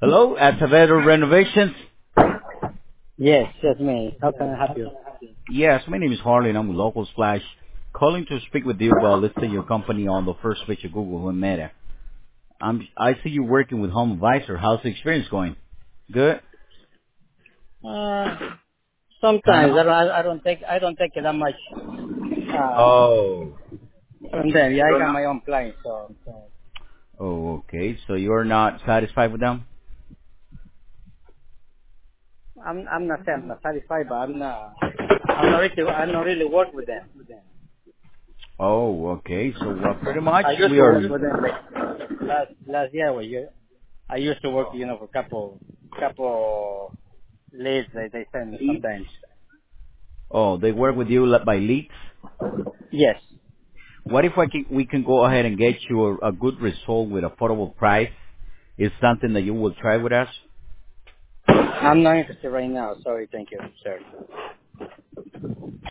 Hello, Acevedo Renovations. Yes, that's me. How can I help you? Yes, my name is Harley and I'm with Local Splash. Calling to speak with you about listing your company on the first page of Google and Meta. I see you working with Home Advisor. How's the experience going? Good? Uh, Kind sometimes of? I don't take it that much. Oh. From them, yeah, I got my own clients, so Oh, okay. So you're not satisfied with them? I'm not saying I'm not satisfied, but I'm not really work with them. Oh, okay. So pretty much I used we to are. work with them like last year. I used to work, for couple leads that they send me sometimes. Oh, they work with you by leads. Yes, What if we can go ahead and get you a good result with affordable price? Is something that you will try with us? I'm not interested right now. Sorry, thank you, sir.